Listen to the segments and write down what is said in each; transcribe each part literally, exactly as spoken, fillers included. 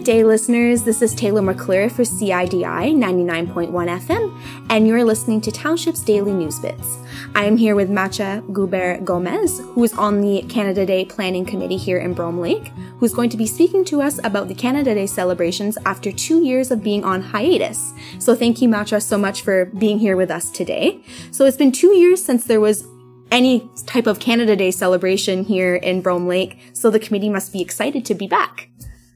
day, listeners. This is Taylor McClure for C I D I ninety-nine point one F M, and you're listening to Township's Daily News Bits. I am here with Matcha Guber Gomez, who is on the Canada Day Planning Committee here in Brome Lake, who's going to be speaking to us about the Canada Day celebrations after two years of being on hiatus. So thank you, Matcha, so much for being here with us today. So it's been two years since there was any type of Canada Day celebration here in Brome Lake, so the committee must be excited to be back.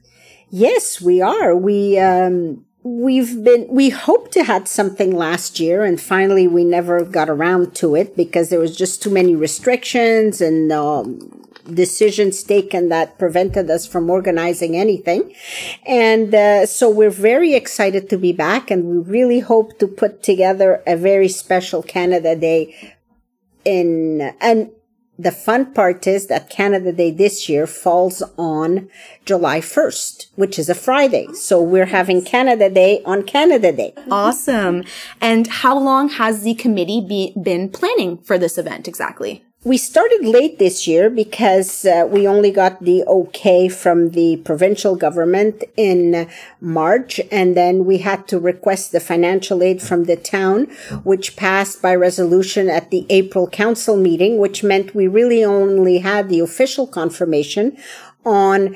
Yes, we are. We, um, we've been, we hoped to had something last year, and finally we never got around to it because there was just too many restrictions and, um, decisions taken that prevented us from organizing anything. And, uh, so we're very excited to be back, and we really hope to put together a very special Canada Day in, and the fun part is that Canada Day this year falls on July first, which is a Friday. So we're having Canada Day on Canada Day. Awesome. And how long has the committee be, been planning for this event exactly? We started late this year because uh, we only got the okay from the provincial government in March, and then we had to request the financial aid from the town, which passed by resolution at the April council meeting, which meant we really only had the official confirmation on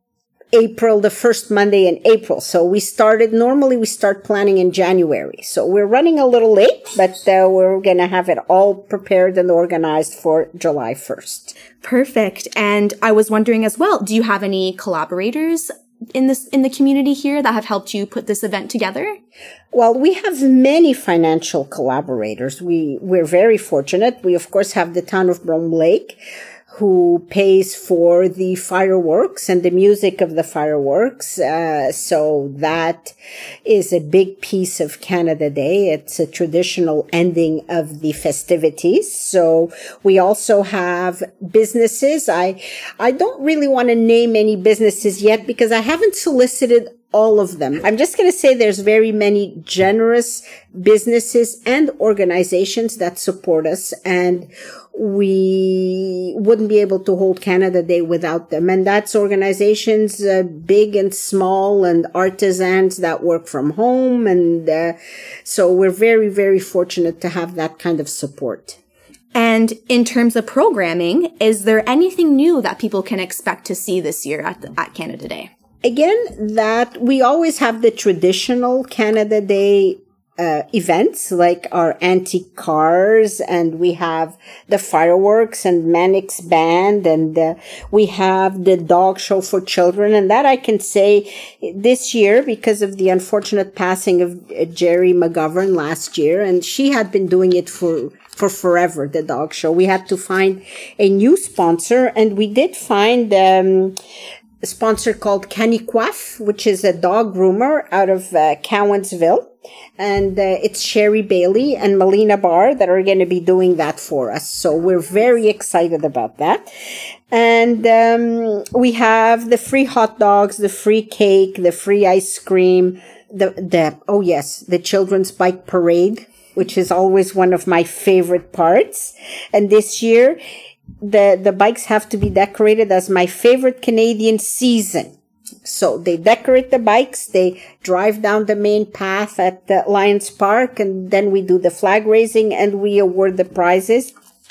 April, the first Monday in April. So we started, normally we start planning in January. So we're running a little late, but uh, we're going to have it all prepared and organized for July first. Perfect. And I was wondering as well, do you have any collaborators in this, in the community here that have helped you put this event together? Well, we have many financial collaborators. We, we're very fortunate. We, of course, have the town of Brome Lake, who pays for the fireworks and the music of the fireworks. Uh, so that is a big piece of Canada Day. It's a traditional ending of the festivities. So we also have businesses. I, I don't really want to name any businesses yet because I haven't solicited all of them. I'm just going to say there's very many generous businesses and organizations that support us, and we wouldn't be able to hold Canada Day without them. And that's organizations, uh, big and small, and artisans that work from home. And uh, so we're very, very fortunate to have that kind of support. And in terms of programming, is there anything new that people can expect to see this year at, the, at Canada Day? Again, that we always have the traditional Canada Day uh, events, like our antique cars, and we have the fireworks and Mannix Band, and uh, we have the dog show for children. And that I can say this year, because of the unfortunate passing of uh, Jerry McGovern last year, and she had been doing it for for forever, the dog show. We had to find a new sponsor, and we did find um a sponsor called Caniquaf, which is a dog groomer out of uh, Cowansville. And uh, it's Sherry Bailey and Melina Barr that are going to be doing that for us. So we're very excited about that. And um, we have the free hot dogs, the free cake, the free ice cream, the, the oh yes, the children's bike parade, which is always one of my favorite parts. And this year, the the bikes have to be decorated as my favorite Canadian season. So they decorate the bikes, they drive down the main path at the Lions Park, and then we do the flag raising and we award the prizes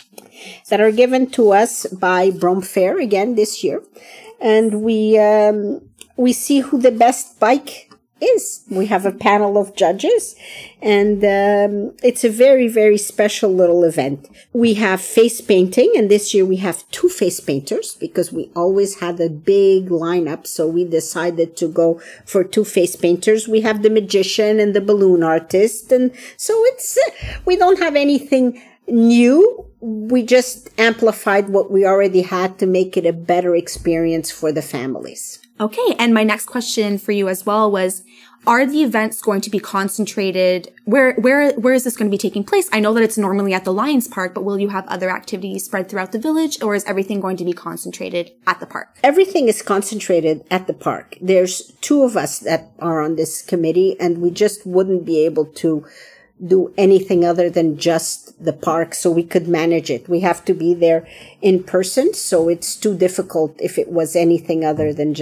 that are given to us by Brome Fair again this year. And we um we see who the best bike is. We have a panel of judges, and um, it's a very, very special little event. We have face painting, and this year we have two face painters because we always had a big lineup, so we decided to go for two face painters. We have the magician and the balloon artist, and so it's uh, we don't have anything new. We just amplified what we already had to make it a better experience for the families. Okay, and my next question for you as well was, are the events going to be concentrated? Where, where, where is this going to be taking place? I know that it's normally at the Lions Park, but will you have other activities spread throughout the village, or is everything going to be concentrated at the park? Everything is concentrated at the park. There's two of us that are on this committee, and we just wouldn't be able to do anything other than just the park, so we could manage it. We have to be there in person, so it's too difficult if it was anything other than just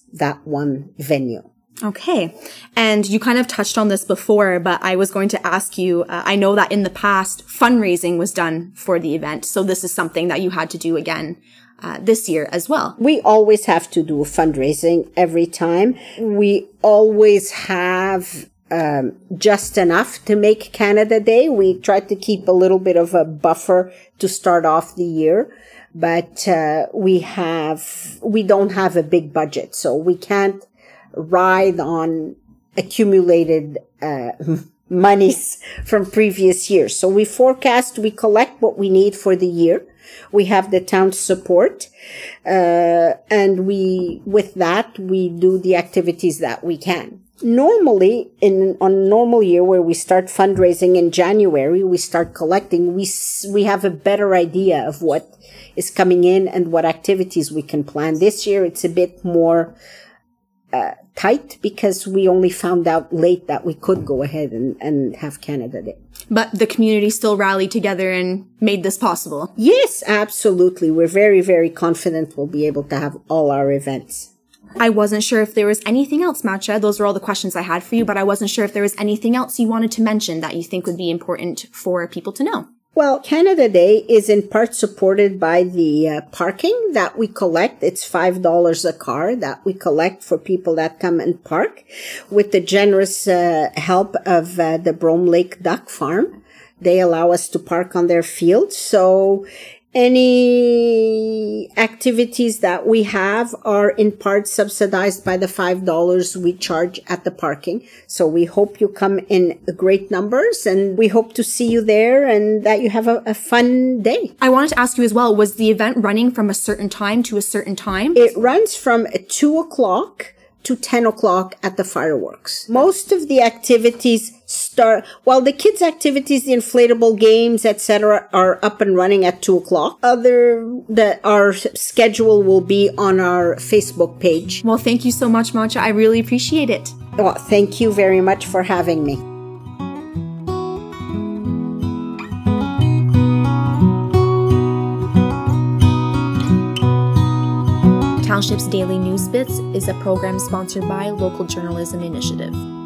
that one venue. Okay. And you kind of touched on this before, but I was going to ask you, uh, I know that in the past, fundraising was done for the event. So this is something that you had to do again uh, this year as well. We always have to do fundraising every time. We always have um, just enough to make Canada Day. We try to keep a little bit of a buffer to start off the year. But uh, we have, we don't have a big budget, so we can't ride on accumulated uh, monies from previous years. So we forecast, we collect what we need for the year. We have the town's support, uh, and we, with that, we do the activities that we can. Normally, in on a normal year where we start fundraising in January, we start collecting, we we have a better idea of what is coming in and what activities we can plan. This year, it's a bit more uh, tight because we only found out late that we could go ahead and, and have Canada Day. But the community still rallied together and made this possible. Yes, absolutely. We're very, very confident we'll be able to have all our events. I wasn't sure if there was anything else, Matcha. Those were all the questions I had for you, but I wasn't sure if there was anything else you wanted to mention that you think would be important for people to know. Well, Canada Day is in part supported by the uh, parking that we collect. It's five dollars a car that we collect for people that come and park with the generous uh, help of uh, the Brome Lake Duck Farm. They allow us to park on their field. So any activities that we have are in part subsidized by the five dollars we charge at the parking. So we hope you come in great numbers, and we hope to see you there and that you have a, a fun day. I wanted to ask you as well, was the event running from a certain time to a certain time? It runs from two o'clock to ten o'clock at the fireworks. Most of the activities start, well, the kids' activities, the inflatable games, et cetera, are up and running at two o'clock. Other, that our schedule will be on our Facebook page. Well, thank you so much, Matcha. I really appreciate it. Well, thank you very much for having me. Township's Daily News Bits is a program sponsored by Local Journalism Initiative.